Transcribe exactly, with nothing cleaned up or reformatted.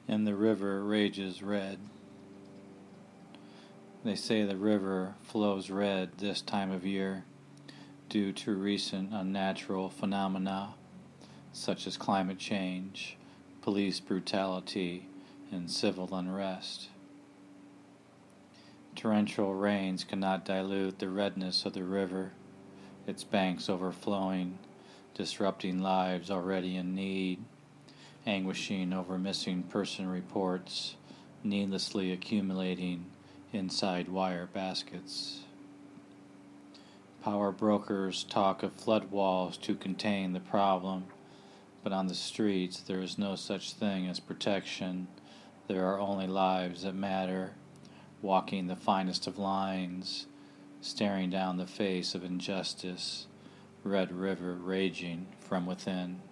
and the river rages red. They say the river flows red this time of year due to recent unnatural phenomena such as climate change, police brutality, and civil unrest. Torrential rains cannot dilute the redness of the river, its banks overflowing, disrupting lives already in need, anguishing over missing person reports, needlessly accumulating inside wire baskets. Power brokers talk of flood walls to contain the problem, but on the streets there is no such thing as protection. There are only lives that matter, walking the finest of lines, staring down the face of injustice, Red River raging from within.